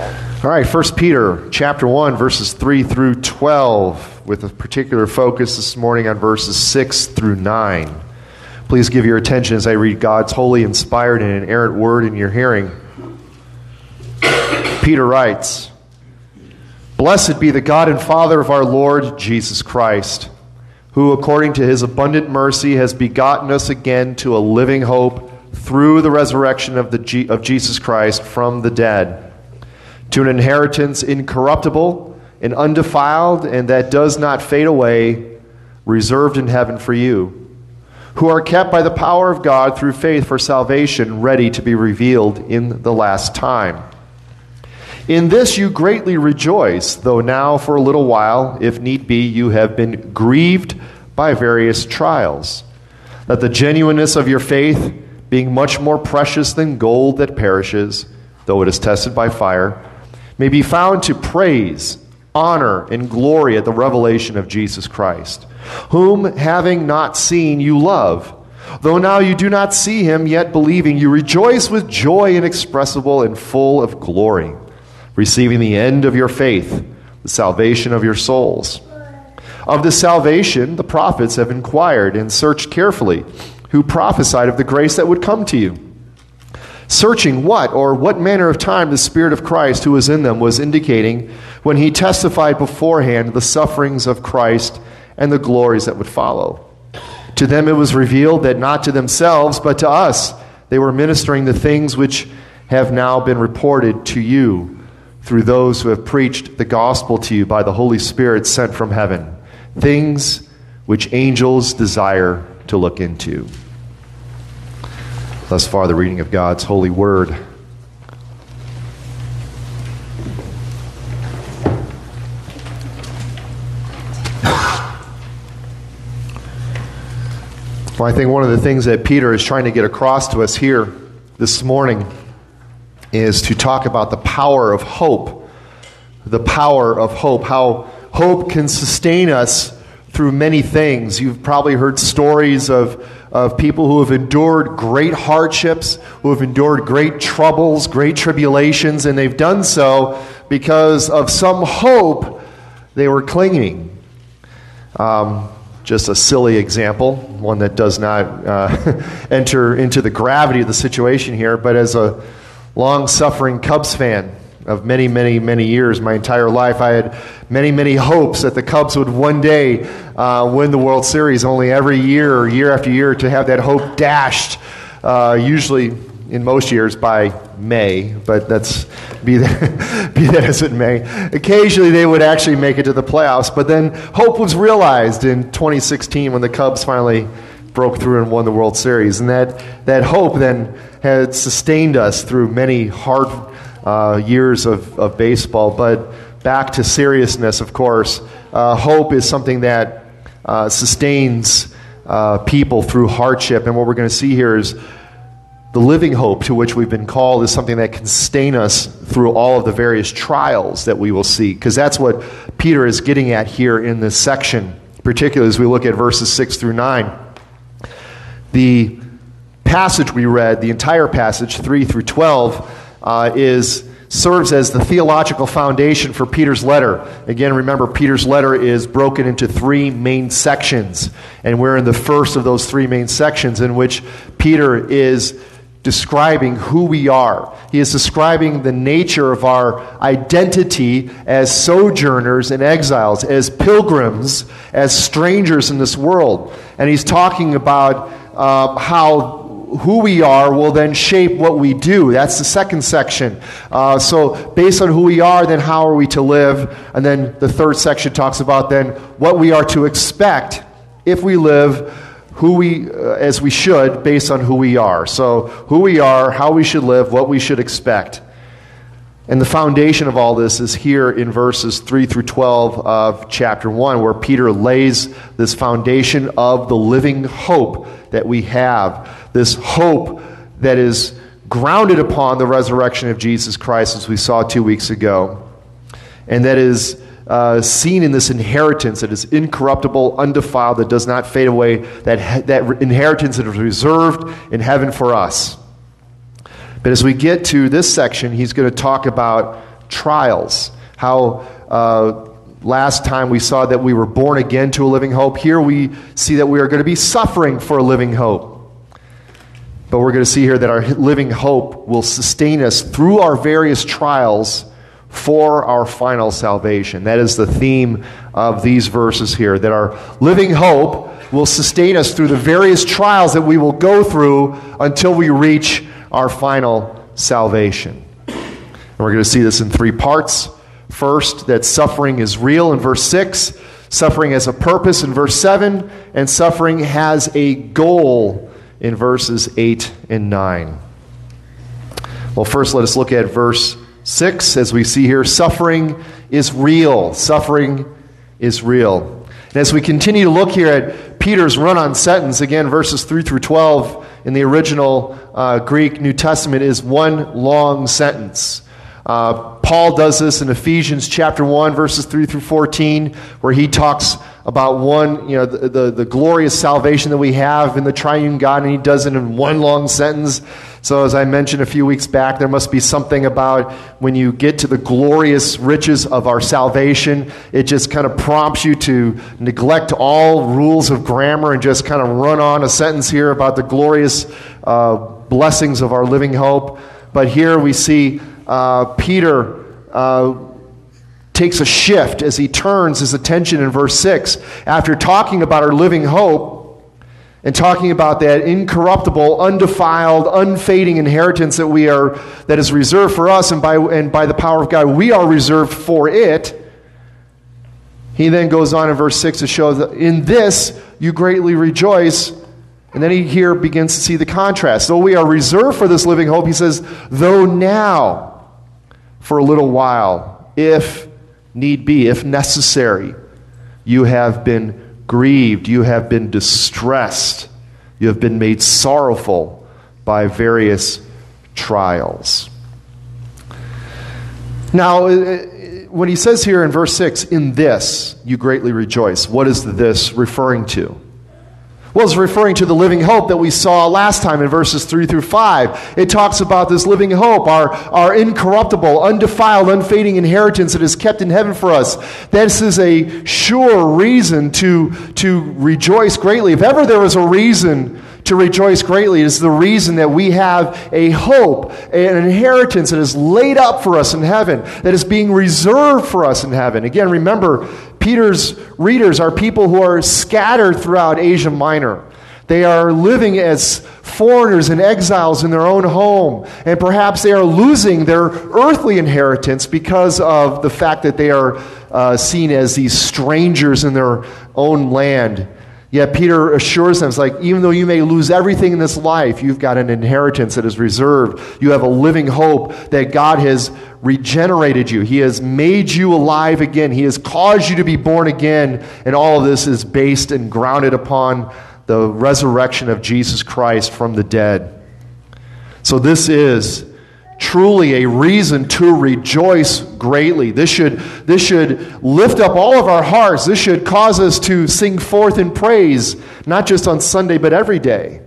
All right, 1 Peter chapter 1, verses 3 through 12, with a particular focus this morning on verses 6 through 9. Please give your attention as I read God's holy, inspired, and inerrant word in your hearing. Peter writes, "Blessed be the God and Father of our Lord Jesus Christ, who according to his abundant mercy has begotten us again to a living hope through the resurrection of Jesus Christ from the dead, to an inheritance incorruptible and undefiled, and that does not fade away, reserved in heaven for you, who are kept by the power of God through faith for salvation, ready to be revealed in the last time. In this you greatly rejoice, though now for a little while, if need be, you have been grieved by various trials, that the genuineness of your faith, being much more precious than gold that perishes, though it is tested by fire, may be found to praise, honor, and glory at the revelation of Jesus Christ, whom, having not seen, you love. Though now you do not see him, yet believing, you rejoice with joy inexpressible and full of glory, receiving the end of your faith, the salvation of your souls. Of this salvation the prophets have inquired and searched carefully, who prophesied of the grace that would come to you, searching what manner of time the Spirit of Christ who was in them was indicating when he testified beforehand the sufferings of Christ and the glories that would follow. To them it was revealed that not to themselves, but to us, they were ministering the things which have now been reported to you through those who have preached the gospel to you by the Holy Spirit sent from heaven, things which angels desire to look into." Thus far, the reading of God's holy word. Well, I think one of the things that Peter is trying to get across to us here this morning is to talk about the power of hope. The power of hope. How hope can sustain us through many things. You've probably heard stories of people who have endured great hardships, who have endured great troubles, great tribulations, and they've done so because of some hope they were clinging. Just a silly example, one that does not enter into the gravity of the situation here, but as a long-suffering Cubs fan of many, many, many years, my entire life, I had many, many hopes that the Cubs would one day win the World Series. Only every year, or year after year, to have that hope dashed, usually in most years by May, but that's be that as it may. Occasionally they would actually make it to the playoffs, but then hope was realized in 2016 when the Cubs finally broke through and won the World Series. And that hope then had sustained us through many hard years of baseball. But back to seriousness, of course, hope is something that sustains people through hardship. And what we're going to see here is the living hope to which we've been called is something that can sustain us through all of the various trials that we will see. Because that's what Peter is getting at here in this section, particularly as we look at verses 6 through 9. The passage we read, the entire passage, 3 through 12, serves as the theological foundation for Peter's letter. Again, remember, Peter's letter is broken into three main sections, and we're in the first of those three main sections in which Peter is describing who we are. He is describing the nature of our identity as sojourners and exiles, as pilgrims, as strangers in this world. And he's talking about how who we are will then shape what we do. That's the second section. So based on who we are, then how are we to live? And then the third section talks about then what we are to expect if we live as we should based on who we are. So who we are, how we should live, what we should expect. And the foundation of all this is here in verses 3 through 12 of chapter 1, where Peter lays this foundation of the living hope that we have. This hope that is grounded upon the resurrection of Jesus Christ, as we saw 2 weeks ago. And that is seen in this inheritance that is incorruptible, undefiled, that does not fade away, that inheritance that is reserved in heaven for us. But as we get to this section, he's going to talk about trials. How last time we saw that we were born again to a living hope. Here we see that we are going to be suffering for a living hope. But we're going to see here that our living hope will sustain us through our various trials for our final salvation. That is the theme of these verses here, that our living hope will sustain us through the various trials that we will go through until we reach our final salvation. And we're going to see this in three parts. First, that suffering is real in verse 6, suffering has a purpose in verse 7, and suffering has a goal in verses 8 and 9. Well, first let us look at verse 6 as we see here, suffering is real. Suffering is real. And as we continue to look here at Peter's run-on sentence, again, verses 3 through 12 in the original Greek New Testament is one long sentence. Paul does this in Ephesians chapter 1, verses 3 through 14, where he talks about the glorious salvation that we have in the triune God, and he does it in one long sentence. So as I mentioned a few weeks back, there must be something about when you get to the glorious riches of our salvation, it just kind of prompts you to neglect all rules of grammar and just kind of run on a sentence here about the glorious blessings of our living hope. But here we see Peter takes a shift as he turns his attention in verse 6. After talking about our living hope and talking about that incorruptible, undefiled, unfading inheritance that is reserved for us, and by the power of God we are reserved for it, he then goes on in verse 6 to show that in this you greatly rejoice. And then he here begins to see the contrast. Though we are reserved for this living hope, he says, though now, for a little while, if need be, if necessary, you have been grieved, you have been distressed, you have been made sorrowful by various trials. Now, when he says here in verse 6, in this you greatly rejoice, what is the this referring to? Well, it's referring to the living hope that we saw last time in verses 3 through 5. It talks about this living hope, our incorruptible, undefiled, unfading inheritance that is kept in heaven for us. This is a sure reason to rejoice greatly. If ever there was a reason to rejoice greatly, it is the reason that we have a hope, an inheritance that is laid up for us in heaven, that is being reserved for us in heaven. Again, remember, Peter's readers are people who are scattered throughout Asia Minor. They are living as foreigners and exiles in their own home, and perhaps they are losing their earthly inheritance because of the fact that they are seen as these strangers in their own land. Yet Peter assures them, it's like, even though you may lose everything in this life, you've got an inheritance that is reserved. You have a living hope that God has regenerated you. He has made you alive again. He has caused you to be born again. And all of this is based and grounded upon the resurrection of Jesus Christ from the dead. So this is truly a reason to rejoice greatly. This should lift up all of our hearts. This should cause us to sing forth in praise, not just on Sunday, but every day.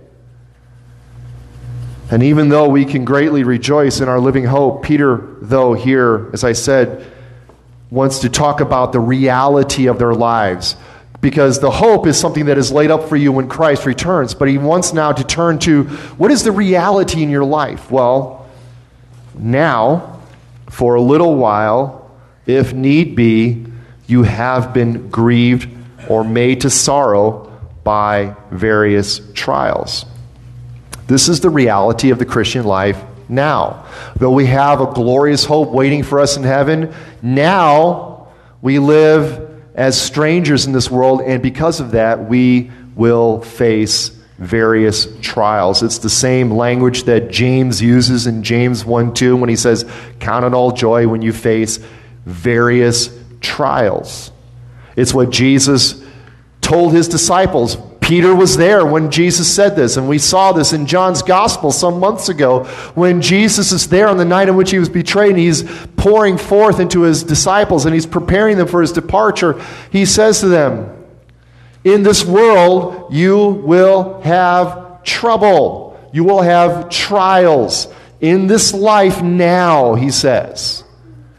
And even though we can greatly rejoice in our living hope, Peter, though, here, as I said, wants to talk about the reality of their lives. Because the hope is something that is laid up for you when Christ returns. But he wants now to turn to, what is the reality in your life? Well, now, for a little while, if need be, you have been grieved or made to sorrow by various trials. This is the reality of the Christian life now. Though we have a glorious hope waiting for us in heaven, now we live as strangers in this world, and because of that, we will face various trials. It's the same language that James uses in James 1:2 when he says, count it all joy when you face various trials. It's what Jesus told his disciples. Peter was there when Jesus said this, and we saw this in John's Gospel some months ago when Jesus is there on the night in which he was betrayed, and he's pouring forth into his disciples, and he's preparing them for his departure. He says to them, in this world, you will have trouble. You will have trials. In this life now, he says.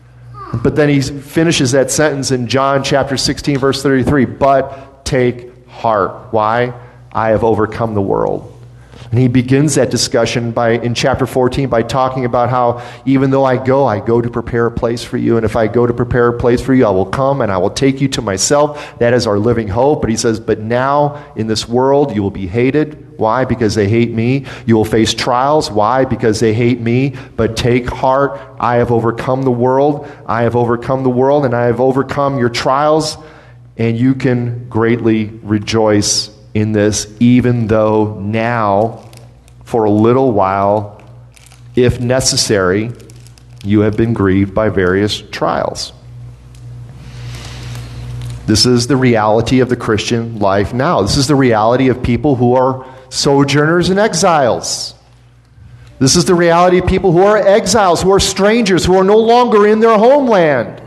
But then he finishes that sentence in John chapter 16, verse 33. But take heart. Why? I have overcome the world. And he begins that discussion in chapter 14 by talking about how even though I go to prepare a place for you. And if I go to prepare a place for you, I will come and I will take you to myself. That is our living hope. But he says, but now in this world you will be hated. Why? Because they hate me. You will face trials. Why? Because they hate me. But take heart. I have overcome the world. I have overcome the world, and I have overcome your trials. And you can greatly rejoice in this, even though now, for a little while, if necessary, you have been grieved by various trials. This is the reality of the Christian life now. This is the reality of people who are sojourners and exiles. This is the reality of people who are exiles, who are strangers, who are no longer in their homeland.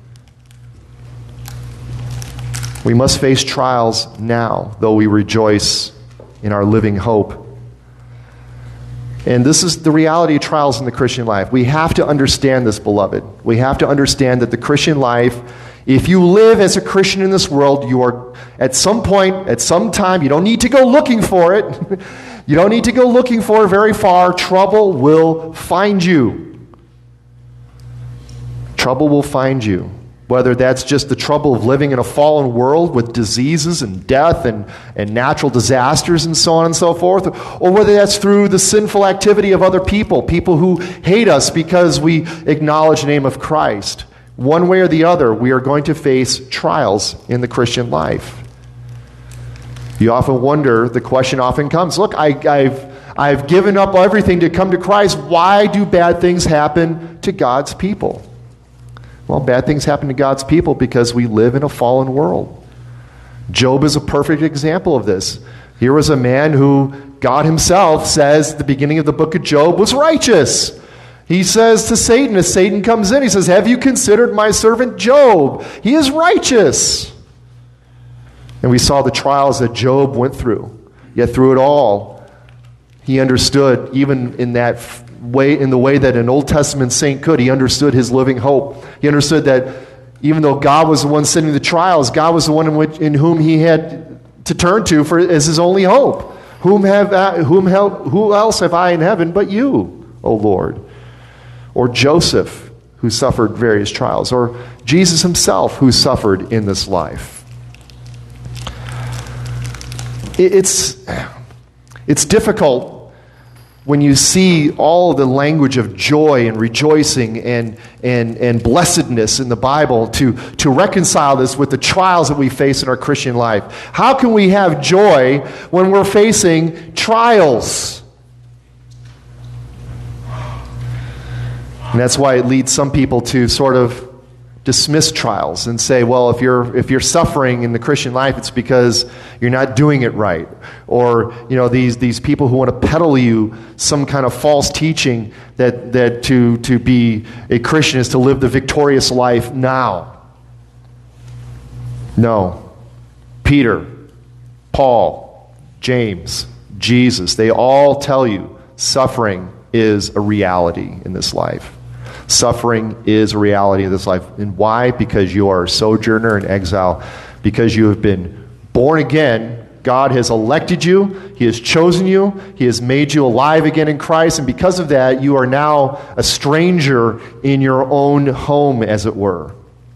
We must face trials now, though we rejoice in our living hope. And this is the reality of trials in the Christian life. We have to understand this, beloved. We have to understand that the Christian life, if you live as a Christian in this world, you are at some point, at some time, you don't need to go looking for it. You don't need to go looking for it very far. Trouble will find you. Trouble will find you. Whether that's just the trouble of living in a fallen world with diseases and death and natural disasters and so on and so forth, or whether that's through the sinful activity of other people who hate us because we acknowledge the name of Christ. One way or the other, we are going to face trials in the Christian life. You often wonder, the question often comes, look, I've given up everything to come to Christ. Why do bad things happen to God's people? Well, bad things happen to God's people because we live in a fallen world. Job is a perfect example of this. Here was a man who God himself says at the beginning of the book of Job was righteous. He says to Satan, as Satan comes in, he says, have you considered my servant Job? He is righteous. And we saw the trials that Job went through. Yet through it all, he understood, even in that way, in the way that an Old Testament saint could, he understood his living hope. He understood that even though God was the one sending the trials, God was the one in whom he had to turn to as his only hope. Who else have I in heaven but you, O Lord? Or Joseph, who suffered various trials, or Jesus himself, who suffered in this life. It's difficult when you see all the language of joy and rejoicing and blessedness in the Bible to reconcile this with the trials that we face in our Christian life. How can we have joy when we're facing trials? And that's why it leads some people to sort of dismiss trials and say, well, if you're suffering in the Christian life, it's because you're not doing it right. Or, these people who want to peddle you some kind of false teaching that to be a Christian is to live the victorious life now. No. Peter, Paul, James, Jesus, they all tell you suffering is a reality in this life. Suffering is a reality of this life. And why? Because you are a sojourner in exile. Because you have been born again. God has elected you. He has chosen you. He has made you alive again in Christ. And because of that, you are now a stranger in your own home, as it were.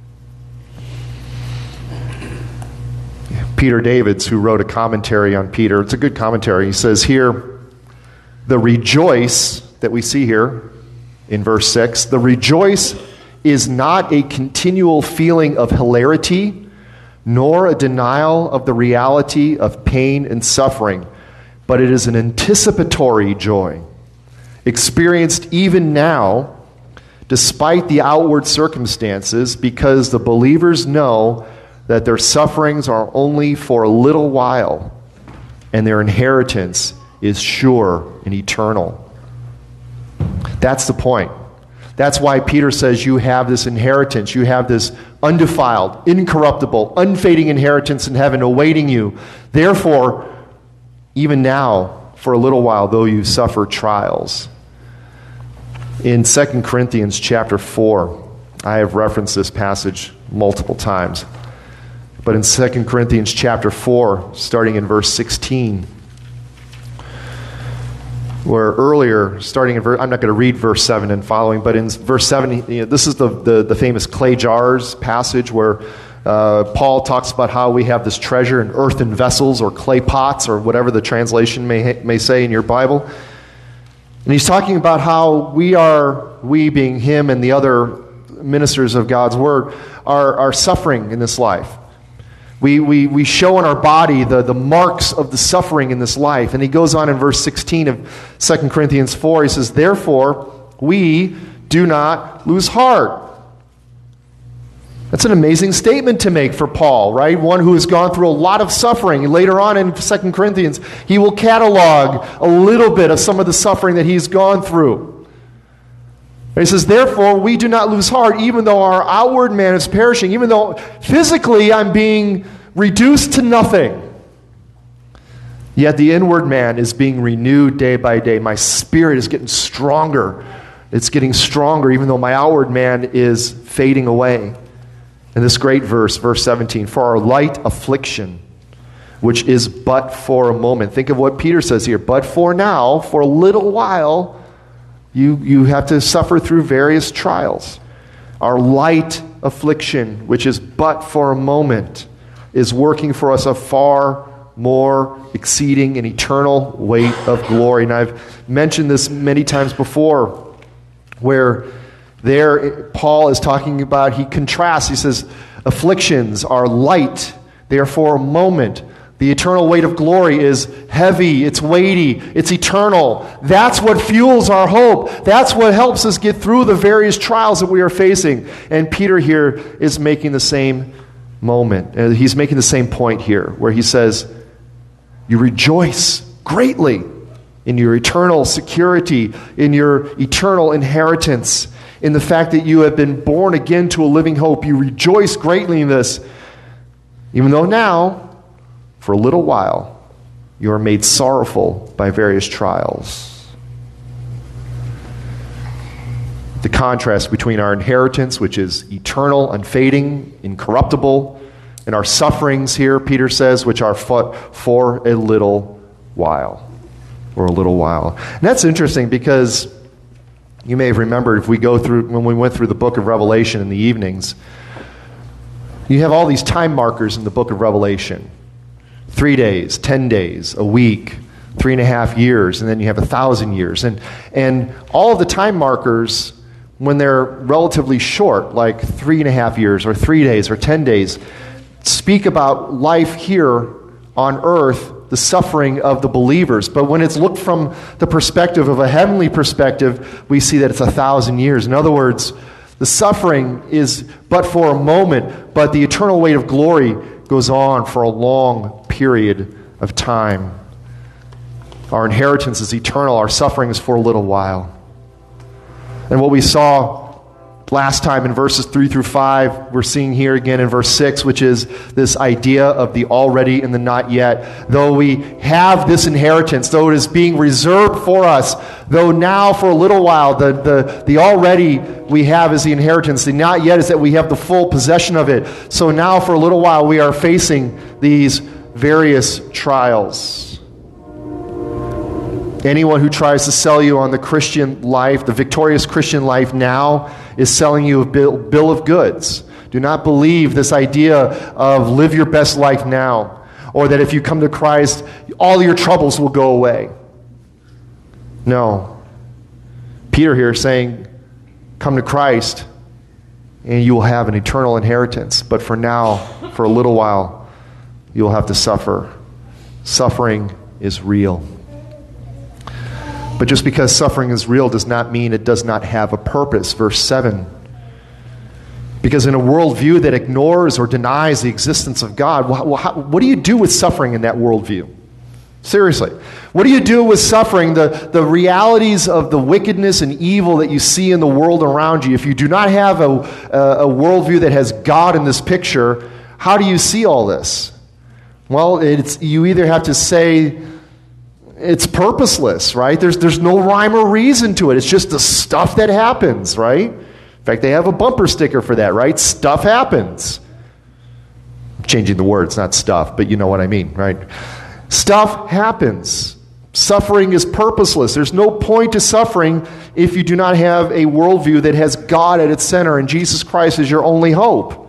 Peter Davids, who wrote a commentary on Peter, it's a good commentary. He says here, the rejoice that we see here, in verse 6, the rejoice is not a continual feeling of hilarity, nor a denial of the reality of pain and suffering, but it is an anticipatory joy, experienced even now, despite the outward circumstances, because the believers know that their sufferings are only for a little while, and their inheritance is sure and eternal. That's the point. That's why Peter says you have this inheritance. You have this undefiled, incorruptible, unfading inheritance in heaven awaiting you. Therefore, even now, for a little while, though you suffer trials. In 2 Corinthians chapter 4, I have referenced this passage multiple times. But in 2 Corinthians chapter 4, starting in verse 16, where earlier, starting in verse, I'm not going to read verse 7 and following, but in verse 7, this is the famous clay jars passage where Paul talks about how we have this treasure in earthen vessels or clay pots or whatever the translation may say in your Bible. And he's talking about how we being him and the other ministers of God's word, are suffering in this life. We show in our body the marks of the suffering in this life. And he goes on in verse 16 of 2 Corinthians 4, he says, therefore, we do not lose heart. That's an amazing statement to make for Paul, right? One who has gone through a lot of suffering. Later on in 2 Corinthians, he will catalog a little bit of some of the suffering that he's gone through. And he says, therefore, we do not lose heart, even though our outward man is perishing, even though physically I'm being reduced to nothing. Yet the inward man is being renewed day by day. My spirit is getting stronger. It's getting stronger, even though my outward man is fading away. And this great verse, verse 17, for our light affliction, which is but for a moment. Think of what Peter says here. But for now, for a little while, you have to suffer through various trials. Our light affliction, which is but for a moment, is working for us a far more exceeding and eternal weight of glory. And I've mentioned this many times before, where there Paul is talking about, he contrasts, he says, afflictions are light, they are for a moment. The eternal weight of glory is heavy, it's weighty, it's eternal. That's what fuels our hope. That's what helps us get through the various trials that we are facing. And Peter here is making the same moment. He's making the same point here, where he says, you rejoice greatly in your eternal security, in your eternal inheritance, in the fact that you have been born again to a living hope. You rejoice greatly in this, even though now, for a little while, you are made sorrowful by various trials. The contrast between our inheritance, which is eternal, unfading, incorruptible, and our sufferings here, Peter says, which are for a little while. For a little while. And that's interesting because you may have remembered when we went through the book of Revelation in the evenings, you have all these time markers in the book of Revelation. 3 days, 10 days, a week, 3.5 years, and then you have 1,000 years. And all of the time markers, when they're relatively short, like 3.5 years or 3 days or 10 days, speak about life here on earth, the suffering of the believers. But when it's looked from the perspective of a heavenly perspective, we see that it's 1,000 years. In other words, the suffering is but for a moment, but the eternal weight of glory goes on for a long period of time. Our inheritance is eternal. Our suffering is for a little while. And what we saw last time in verses 3 through 5, we're seeing here again in verse 6, which is this idea of the already and the not yet. Though we have this inheritance, though it is being reserved for us, though now for a little while the already we have is the inheritance, the not yet is that we have the full possession of it. So now for a little while we are facing these various trials. Anyone who tries to sell you on the Christian life, the victorious Christian life now, is selling you a bill of goods. Do not believe this idea of live your best life now, or that if you come to Christ, all your troubles will go away. No. Peter here is saying, come to Christ, and you will have an eternal inheritance. But for now, for a little while, you will have to suffer. Suffering is real. But just because suffering is real does not mean it does not have a purpose. Verse 7. Because in a worldview that ignores or denies the existence of God, what do you do with suffering in that worldview? Seriously. What do you do with suffering, the realities of the wickedness and evil that you see in the world around you? If you do not have a worldview that has God in this picture, how do you see all this? Well, you either have to say it's purposeless, right? There's no rhyme or reason to it. It's just the stuff that happens, right? In fact, they have a bumper sticker for that, right? Stuff happens. I'm changing the words, not stuff, but you know what I mean, right? Stuff happens. Suffering is purposeless. There's no point to suffering if you do not have a worldview that has God at its center and Jesus Christ is your only hope.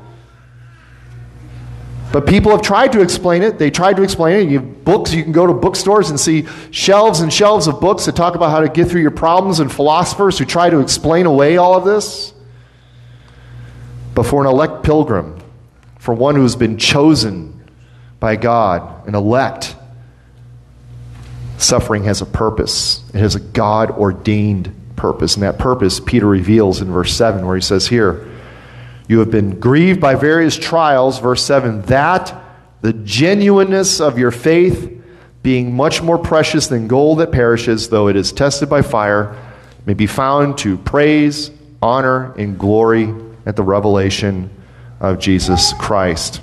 But people have tried to explain it. They tried to explain it. You have books, you can go to bookstores and see shelves and shelves of books that talk about how to get through your problems, and philosophers who try to explain away all of this. But for an elect pilgrim, for one who has been chosen by God, an elect, suffering has a purpose. It has a God-ordained purpose. And that purpose Peter reveals in verse 7, where he says here, you have been grieved by various trials, verse 7, that the genuineness of your faith, being much more precious than gold that perishes, though it is tested by fire, may be found to praise, honor, and glory at the revelation of Jesus Christ.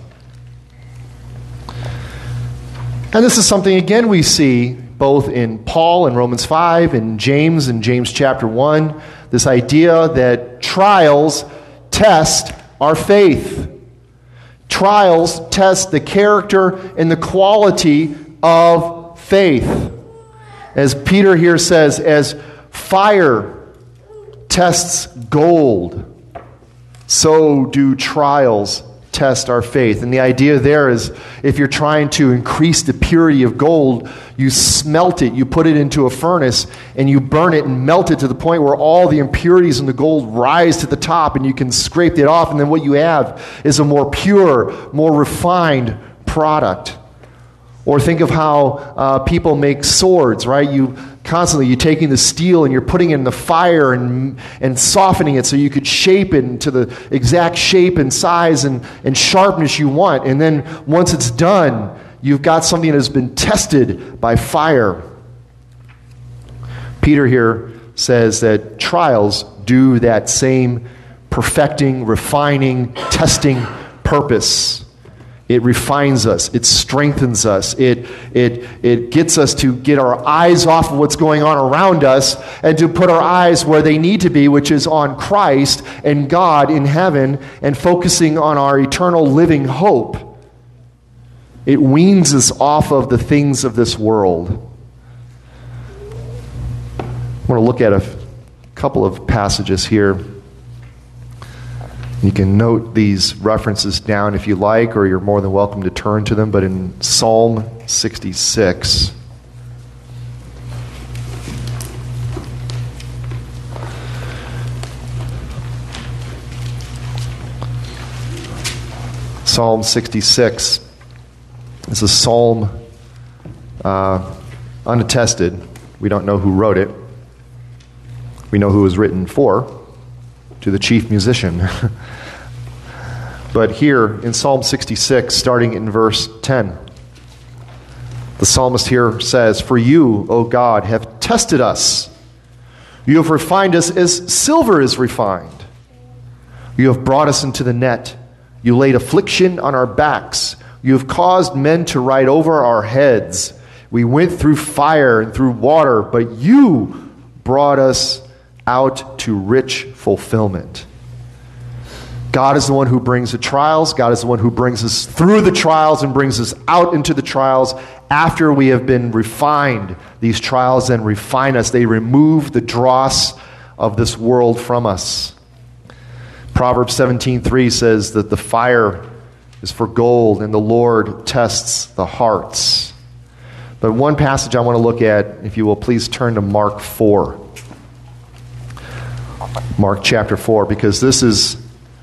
And this is something, again, we see both in Paul in Romans 5 and James in James chapter 1, this idea that trials test our faith. Trials test the character and the quality of faith. As Peter here says, as fire tests gold, so do trials test our faith. And the idea there is, if you're trying to increase the purity of gold, you smelt it, you put it into a furnace, and you burn it and melt it to the point where all the impurities in the gold rise to the top, and you can scrape it off, and then what you have is a more pure, more refined product. Or think of how people make swords, right? You're taking the steel and you're putting it in the fire and softening it so you could shape it into the exact shape and size and sharpness you want. And then once it's done, you've got something that has been tested by fire. Peter here says that trials do that same perfecting, refining, testing purpose. It refines us. It strengthens us. It gets us to get our eyes off of what's going on around us and to put our eyes where they need to be, which is on Christ and God in heaven, and focusing on our eternal living hope. It weans us off of the things of this world. I want to look at a couple of passages here. You can note these references down if you like, or you're more than welcome to turn to them. But in Psalm 66, Psalm 66 is a psalm unattested. We don't know who wrote it. We know who it was written for, to the chief musician. But here in Psalm 66, starting in verse 10, the psalmist here says, "For you, O God, have tested us. You have refined us as silver is refined. You have brought us into the net. You laid affliction on our backs. You have caused men to ride over our heads. We went through fire and through water, but you brought us out to rich fulfillment." God is the one who brings the trials. God is the one who brings us through the trials and brings us out into the trials after we have been refined. These trials then refine us. They remove the dross of this world from us. Proverbs 17:3 says that the fire is for gold and the Lord tests the hearts. But one passage I want to look at, if you will please turn to Mark 4. Mark chapter 4, because this is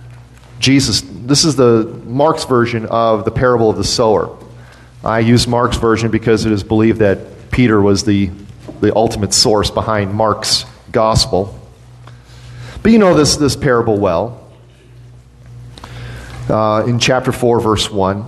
the Mark's version of the parable of the sower. I use Mark's version because it is believed that Peter was the ultimate source behind Mark's gospel. But you know this parable well. In chapter 4, verse 1,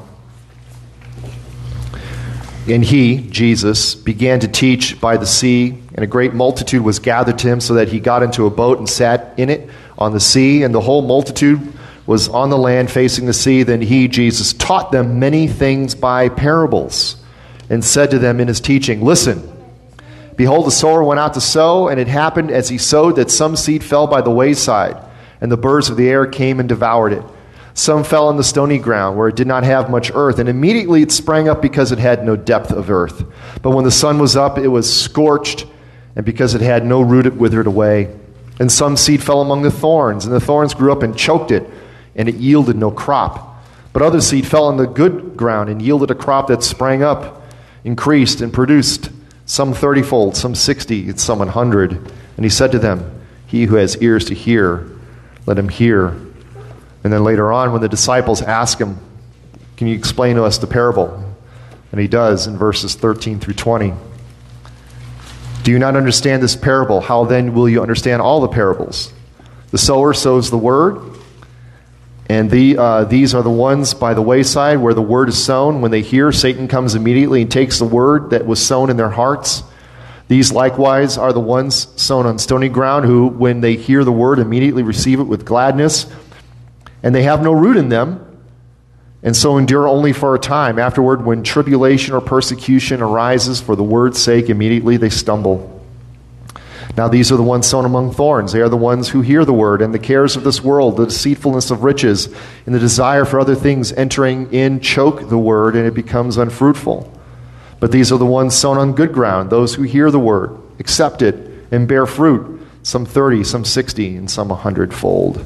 "And he, Jesus, began to teach by the sea, and a great multitude was gathered to him, so that he got into a boat and sat in it on the sea, and the whole multitude was on the land facing the sea. Then he, Jesus, taught them many things by parables, and said to them in his teaching, 'Listen, behold, the sower went out to sow, and it happened as he sowed that some seed fell by the wayside, and the birds of the air came and devoured it. Some fell on the stony ground, where it did not have much earth, and immediately it sprang up because it had no depth of earth. But when the sun was up, it was scorched, and because it had no root, it withered away. And some seed fell among the thorns, and the thorns grew up and choked it, and it yielded no crop. But other seed fell on the good ground, and yielded a crop that sprang up, increased, and produced, some 30-fold, some 60, and some 100. And he said to them, "He who has ears to hear, let him hear." And then later on, when the disciples ask him, "Can you explain to us the parable?" And he does in verses 13 through 20. "Do you not understand this parable? How then will you understand all the parables? The sower sows the word, and these are the ones by the wayside where the word is sown. When they hear, Satan comes immediately and takes the word that was sown in their hearts. These likewise are the ones sown on stony ground, who, when they hear the word, immediately receive it with gladness. And they have no root in them, and so endure only for a time. Afterward, when tribulation or persecution arises for the word's sake, immediately they stumble. Now these are the ones sown among thorns. They are the ones who hear the word, and the cares of this world, the deceitfulness of riches, and the desire for other things entering in choke the word, and it becomes unfruitful. But these are the ones sown on good ground, those who hear the word, accept it, and bear fruit, some 30, some 60, and some 100-fold.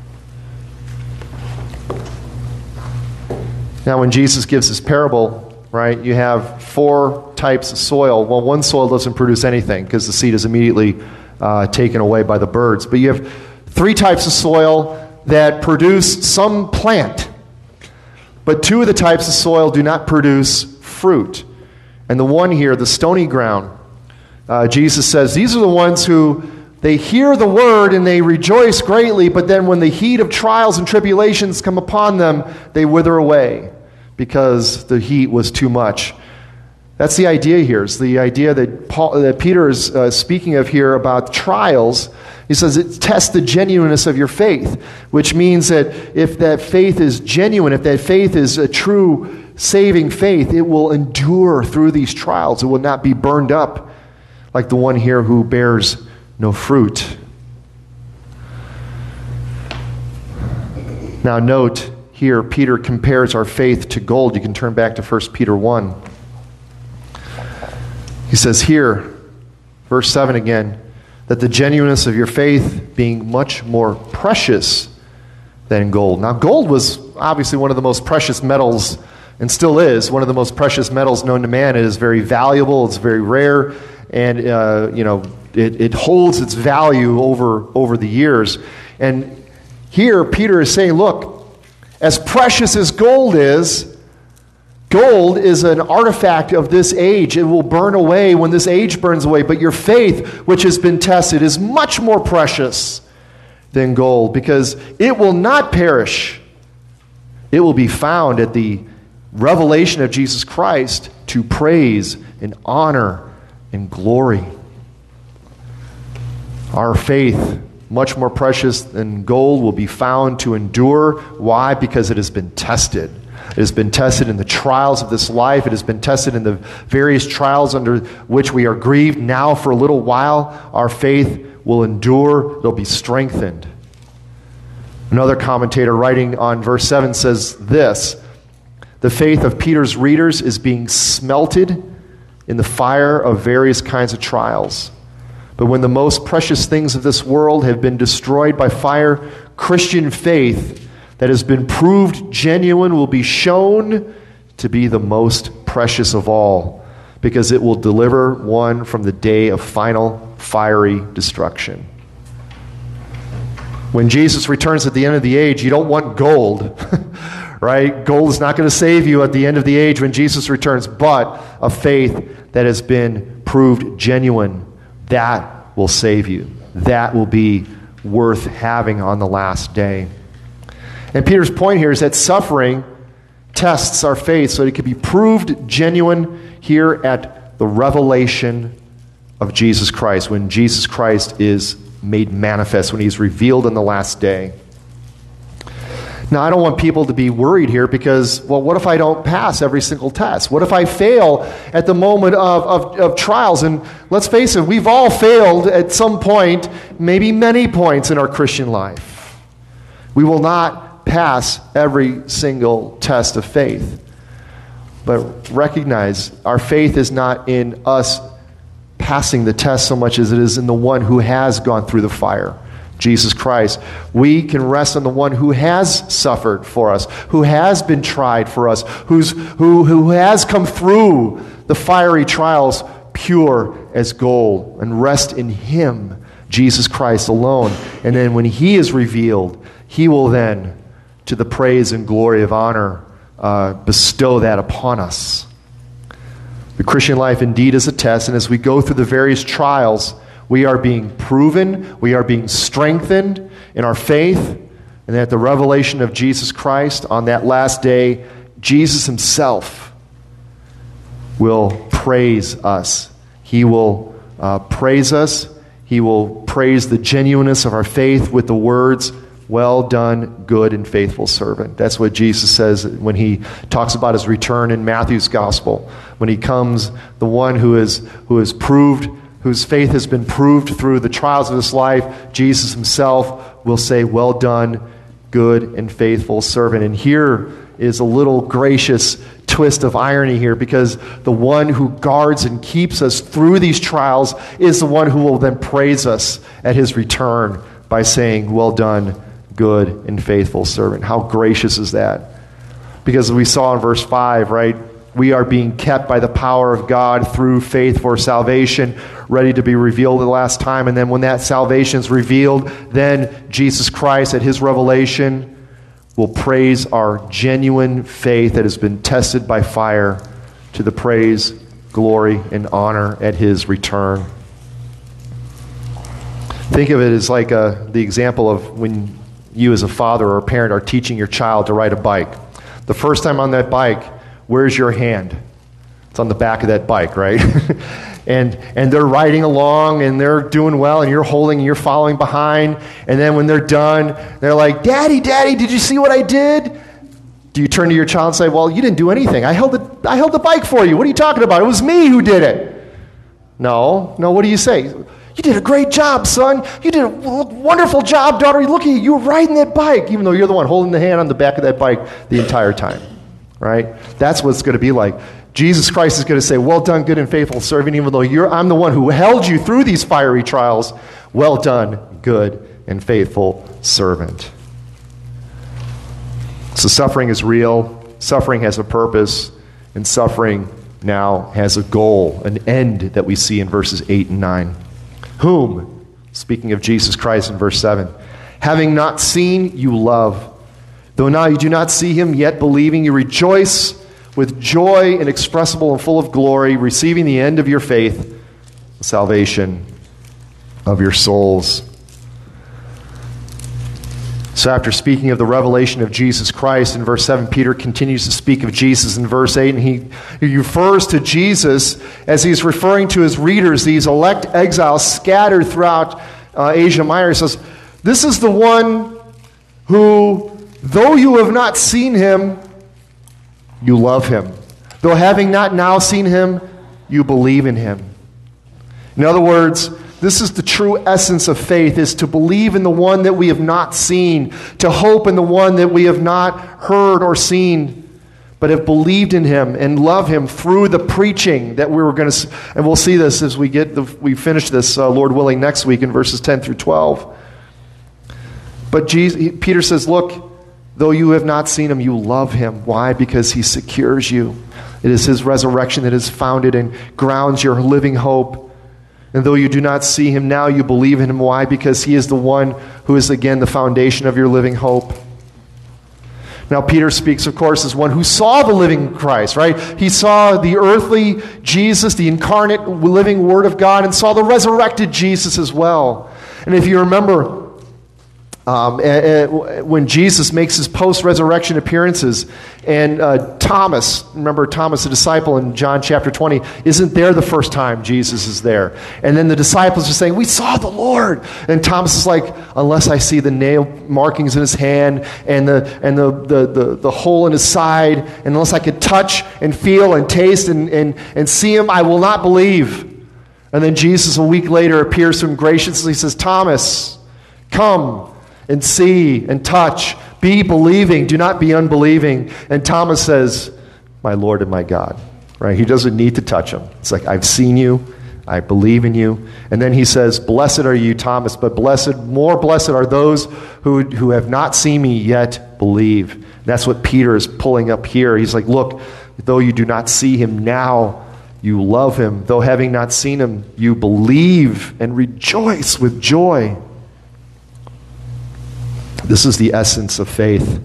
Now, when Jesus gives this parable, right, you have 4 types of soil. Well, one soil doesn't produce anything because the seed is immediately taken away by the birds. But you have 3 types of soil that produce some plant. But 2 of the types of soil do not produce fruit. And the one here, the stony ground, Jesus says, these are the ones who they hear the word and they rejoice greatly, but then when the heat of trials and tribulations come upon them, they wither away because the heat was too much. That's the idea here. It's the idea that Peter is speaking of here about trials. He says it tests the genuineness of your faith, which means that if that faith is genuine, if that faith is a true saving faith, it will endure through these trials. It will not be burned up like the one here who bears no fruit. Now note here, Peter compares our faith to gold. You can turn back to 1 Peter 1. He says here, verse 7 again, that the genuineness of your faith being much more precious than gold. Now gold was obviously one of the most precious metals, and still is one of the most precious metals known to man. It is very valuable, it's very rare, and it holds its value over the years. And here Peter is saying, look, as precious as gold is an artifact of this age. It will burn away when this age burns away. But your faith, which has been tested, is much more precious than gold, because it will not perish. It will be found at the revelation of Jesus Christ to praise and honor and glory. Our faith, much more precious than gold, will be found to endure. Why? Because it has been tested. It has been tested in the trials of this life. It has been tested in the various trials under which we are grieved. Now, for a little while, our faith will endure. It'll be strengthened. Another commentator writing on verse 7 says this: the faith of Peter's readers is being smelted in the fire of various kinds of trials. But when the most precious things of this world have been destroyed by fire, Christian faith that has been proved genuine will be shown to be the most precious of all, because it will deliver one from the day of final fiery destruction. When Jesus returns at the end of the age, you don't want gold, right? Gold is not going to save you at the end of the age when Jesus returns, but a faith that has been proved genuine. That will save you. That will be worth having on the last day. And Peter's point here is that suffering tests our faith so that it can be proved genuine here at the revelation of Jesus Christ, when Jesus Christ is made manifest, when he's revealed in the last day. Now, I don't want people to be worried here because, well, what if I don't pass every single test? What if I fail at the moment of trials? And let's face it, we've all failed at some point, maybe many points in our Christian life. We will not pass every single test of faith. But recognize our faith is not in us passing the test so much as it is in the one who has gone through the fire, Jesus Christ. We can rest on the one who has suffered for us, who has been tried for us, who has come through the fiery trials pure as gold, and rest in him, Jesus Christ alone. And then when he is revealed, he will then, to the praise and glory of honor, bestow that upon us. The Christian life indeed is a test, and as we go through the various trials, we are being proven, we are being strengthened in our faith, and at the revelation of Jesus Christ on that last day, Jesus himself will praise us. He will praise us. He will praise the genuineness of our faith with the words, "Well done, good and faithful servant." That's what Jesus says when he talks about his return in Matthew's gospel. When he comes, the one who is proved, whose faith has been proved through the trials of this life, Jesus himself will say, "Well done, good and faithful servant." And here is a little gracious twist of irony here, because the one who guards and keeps us through these trials is the one who will then praise us at his return by saying, "Well done, good and faithful servant." How gracious is that? Because we saw in verse 5, right? We are being kept by the power of God through faith for salvation, ready to be revealed at the last time. And then when that salvation is revealed, then Jesus Christ at his revelation will praise our genuine faith that has been tested by fire to the praise, glory, and honor at his return. Think of it as like the example of when you as a father or a parent are teaching your child to ride a bike. The first time on that bike, where's your hand? It's on the back of that bike, right? and they're riding along and they're doing well and you're holding and you're following behind. And then when they're done, they're like, Daddy, did you see what I did? Do you turn to your child and say, "Well, you didn't do anything. I held the bike for you. What are you talking about? It was me who did it." No, what do you say? "You did a great job, son. You did a wonderful job, daughter. Look at you. You were riding that bike," even though you're the one holding the hand on the back of that bike the entire time. Right? That's what it's going to be like. Jesus Christ is going to say, "Well done, good and faithful servant," even though I'm the one who held you through these fiery trials. "Well done, good and faithful servant." So suffering is real. Suffering has a purpose. And suffering now has a goal, an end that we see in verses 8 and 9. "Whom," speaking of Jesus Christ in verse 7, "having not seen, you love. Though now you do not see him, yet believing you rejoice with joy inexpressible and full of glory, receiving the end of your faith, the salvation of your souls." So after speaking of the revelation of Jesus Christ in verse 7, Peter continues to speak of Jesus in verse 8, and he refers to Jesus as he's referring to his readers, these elect exiles scattered throughout Asia Minor. He says, "This is the one who, though you have not seen him, you love him. Though having not now seen him, you believe in him." In other words, this is the true essence of faith, is to believe in the one that we have not seen, to hope in the one that we have not heard or seen, but have believed in him and love him through the preaching that we were going to, and we'll see this as we finish this, Lord willing, next week in verses 10 through 12. But Peter says, look, though you have not seen him, you love him. Why? Because he secures you. It is his resurrection that has founded and grounds your living hope. And though you do not see him now, you believe in him. Why? Because he is the one who is, again, the foundation of your living hope. Now, Peter speaks, of course, as one who saw the living Christ, right? He saw the earthly Jesus, the incarnate living Word of God, and saw the resurrected Jesus as well. And if you remember, when Jesus makes his post-resurrection appearances, and Thomas, remember Thomas, the disciple in John chapter 20, isn't there the first time Jesus is there. And then the disciples are saying, "We saw the Lord." And Thomas is like, "Unless I see the nail markings in his hand and the hole in his side, and unless I could touch and feel and taste and see him, I will not believe." And then Jesus a week later appears to him graciously, says, "Thomas, come and see and touch. Be believing, do not be unbelieving. And Thomas says, my Lord and my God. Right? He doesn't need to touch him. It's like, I've seen you. I believe in you. And then he says, blessed are you, Thomas, but more blessed are those who have not seen me yet believe. And that's what Peter is pulling up here. He's like, look, though you do not see him now, you love him. Though having not seen him, you believe and rejoice with joy. This is the essence of faith.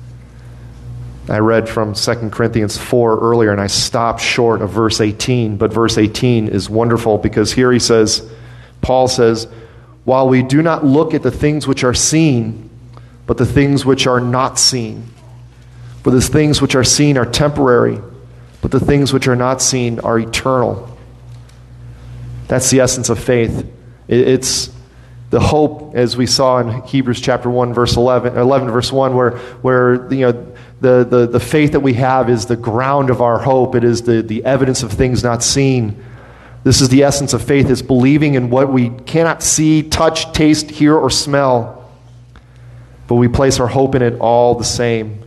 I read from 2 Corinthians 4 earlier, and I stopped short of verse 18. But verse 18 is wonderful because here he says, Paul says, while we do not look at the things which are seen, but the things which are not seen. For the things which are seen are temporary, but the things which are not seen are eternal. That's the essence of faith. It's the hope, as we saw in Hebrews chapter 1, verse 11 verse 1, where the faith that we have is the ground of our hope. It is the evidence of things not seen. This is the essence of faith, is believing in what we cannot see, touch, taste, hear, or smell. But we place our hope in it all the same.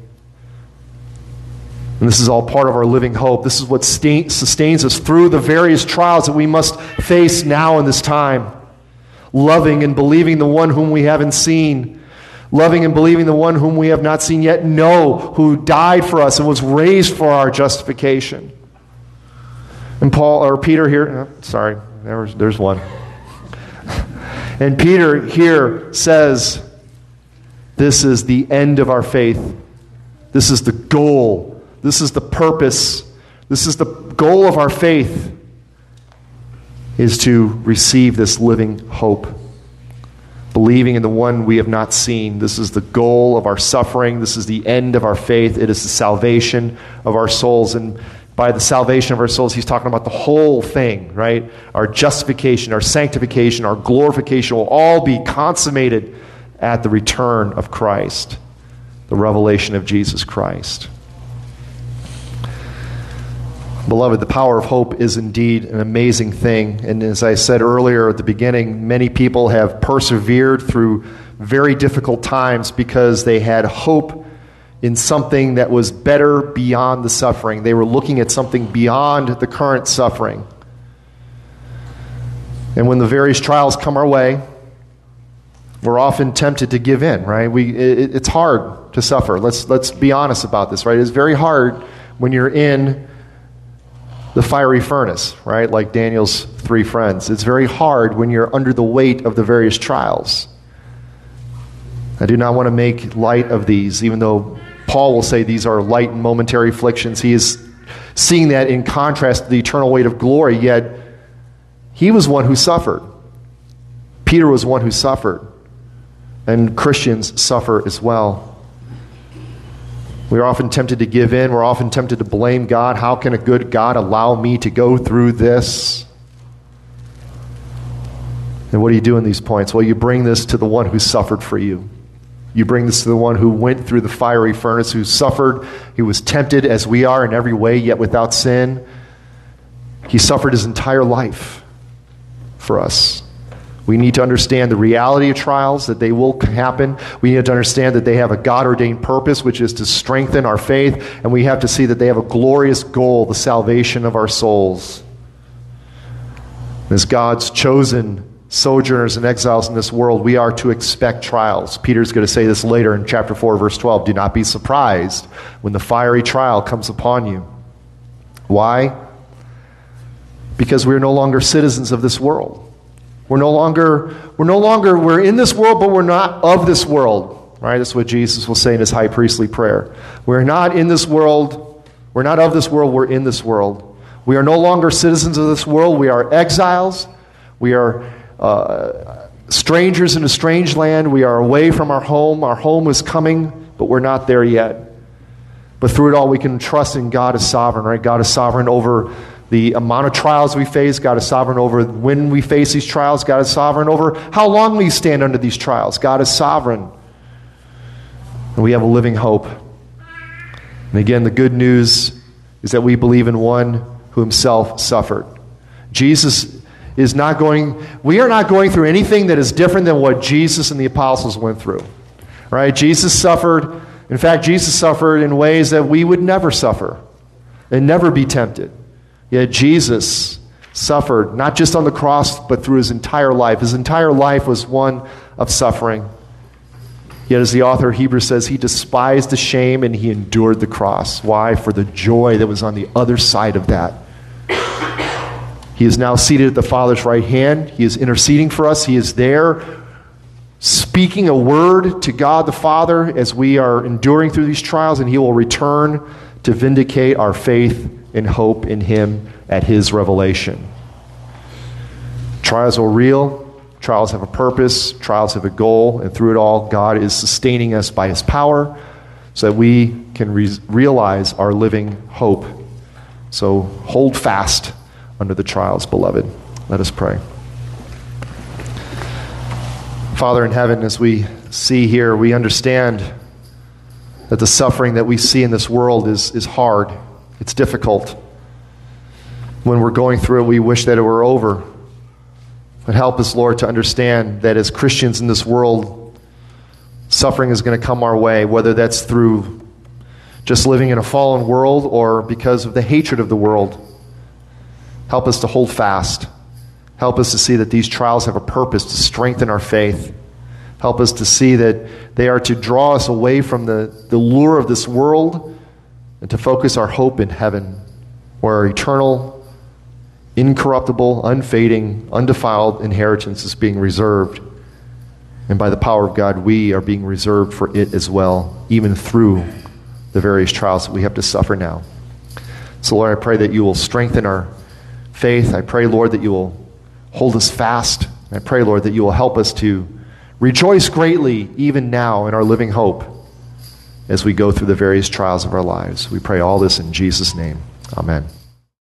And this is all part of our living hope. This is what sustains us through the various trials that we must face now in this time. Loving and believing the one whom we haven't seen. Loving and believing the one whom we have not seen yet know, who died for us and was raised for our justification. And Peter here, there's one. And Peter here says, this is the end of our faith. This is the goal. This is the purpose. This is the goal of our faith, is to receive this living hope. Believing in the one we have not seen. This is the goal of our suffering. This is the end of our faith. It is the salvation of our souls. And by the salvation of our souls, he's talking about the whole thing, right? Our justification, our sanctification, our glorification will all be consummated at the return of Christ, the revelation of Jesus Christ. Beloved, the power of hope is indeed an amazing thing. And as I said earlier at the beginning, many people have persevered through very difficult times because they had hope in something that was better beyond the suffering. They were looking at something beyond the current suffering. And when the various trials come our way, we're often tempted to give in, right? It's hard to suffer. Let's be honest about this, right? It's very hard when you're in the fiery furnace, right? Like Daniel's 3 friends. It's very hard when you're under the weight of the various trials. I do not want to make light of these, even though Paul will say these are light and momentary afflictions. He is seeing that in contrast to the eternal weight of glory, yet he was one who suffered. Peter was one who suffered. And Christians suffer as well. We are often tempted to give in. We're often tempted to blame God. How can a good God allow me to go through this? And what do you do in these points? Well, you bring this to the one who suffered for you. You bring this to the one who went through the fiery furnace, who suffered. He was tempted as we are in every way, yet without sin. He suffered his entire life for us. We need to understand the reality of trials, that they will happen. We need to understand that they have a God-ordained purpose, which is to strengthen our faith. And we have to see that they have a glorious goal, the salvation of our souls. As God's chosen sojourners and exiles in this world, we are to expect trials. Peter's going to say this later in chapter 4, verse 12. Do not be surprised when the fiery trial comes upon you. Why? Because we're no longer citizens of this world. We're in this world, but we're not of this world. Right? That's what Jesus will say in his high priestly prayer. We're not in this world. We're not of this world. We're in this world. We are no longer citizens of this world. We are exiles. We are strangers in a strange land. We are away from our home. Our home is coming, but we're not there yet. But through it all, we can trust in God as sovereign. Right? God is sovereign over the amount of trials we face. God is sovereign over when we face these trials. God is sovereign over how long we stand under these trials. God is sovereign. And we have a living hope. And again, the good news is that we believe in one who himself suffered. Jesus is not going, we are not going through anything that is different than what Jesus and the apostles went through. Right? Jesus suffered. In fact, Jesus suffered in ways that we would never suffer and never be tempted. Yet Jesus suffered, not just on the cross, but through his entire life. His entire life was one of suffering. Yet as the author of Hebrews says, he despised the shame and he endured the cross. Why? For the joy that was on the other side of that. He is now seated at the Father's right hand. He is interceding for us. He is there speaking a word to God the Father as we are enduring through these trials, and he will return to vindicate our faith and hope in him at his revelation. Trials are real. Trials have a purpose. Trials have a goal. And through it all, God is sustaining us by his power so that we can realize our living hope. So hold fast under the trials, beloved. Let us pray. Father in heaven, as we see here, we understand that the suffering that we see in this world is hard. It's difficult. When we're going through it, we wish that it were over. But help us, Lord, to understand that as Christians in this world, suffering is going to come our way, whether that's through just living in a fallen world or because of the hatred of the world. Help us to hold fast. Help us to see that these trials have a purpose to strengthen our faith. Help us to see that they are to draw us away from the lure of this world and to focus our hope in heaven, where our eternal, incorruptible, unfading, undefiled inheritance is being reserved. And by the power of God, we are being reserved for it as well, even through the various trials that we have to suffer now. So, Lord, I pray that you will strengthen our faith. I pray, Lord, that you will hold us fast. I pray, Lord, that you will help us to rejoice greatly even now in our living hope as we go through the various trials of our lives. We pray all this in Jesus' name. Amen.